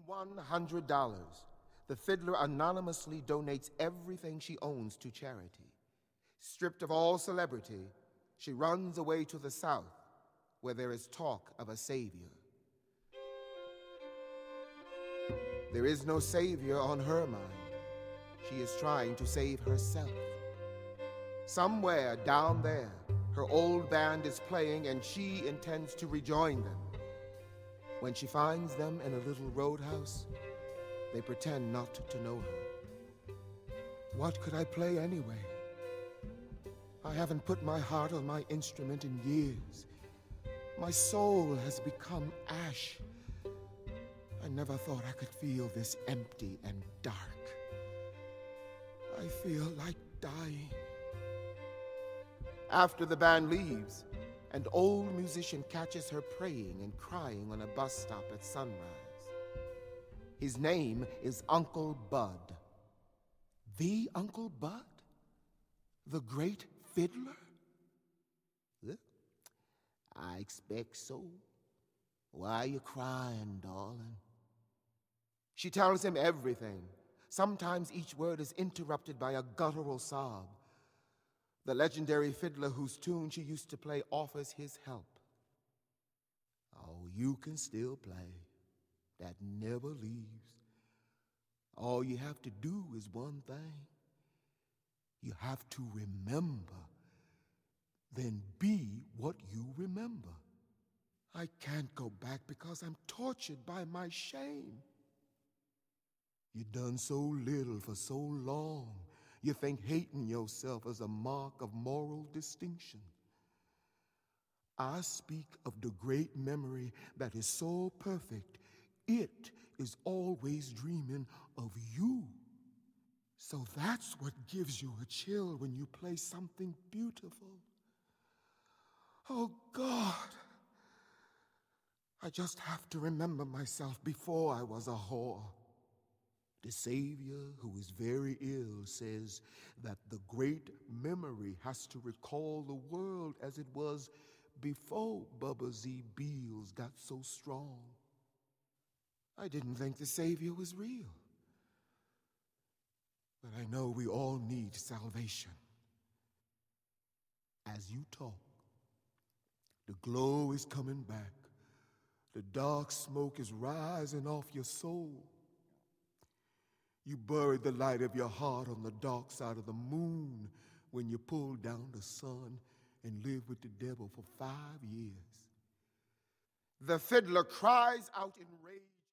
$100, the fiddler anonymously donates everything she owns to charity. Stripped of all celebrity, she runs away to the south, where there is talk of a savior. There is no savior on her mind. She is trying to save herself. Somewhere down there, her old band is playing and she intends to rejoin them. When she finds them in a little roadhouse, they pretend not to know her. What could I play anyway? I haven't put my heart on my instrument in years. My soul has become ash. I never thought I could feel this empty and dark. I feel like dying. After the band leaves, an old musician catches her praying and crying on a bus stop at sunrise. His name is Uncle Bud. The Uncle Bud? The great fiddler? I expect so. Why are you crying, darling? She tells him everything. Sometimes each word is interrupted by a guttural sob. The legendary fiddler whose tune she used to play offers his help. Oh, you can still play. That never leaves. All you have to do is one thing. You have to remember. Then be what you remember. I can't go back because I'm tortured by my shame. You've done so little for so long. You think hating yourself is a mark of moral distinction. I speak of the great memory that is so perfect, it is always dreaming of you. So that's what gives you a chill when you play something beautiful. Oh, God. I just have to remember myself before I was a whore. The Savior, who is very ill, says that the great memory has to recall the world as it was before Bubba Z. Beals got so strong. I didn't think the Savior was real. But I know we all need salvation. As you talk, the glow is coming back. The dark smoke is rising off your soul. You buried the light of your heart on the dark side of the moon when you pulled down the sun and lived with the devil for 5 years. The fiddler cries out in rage.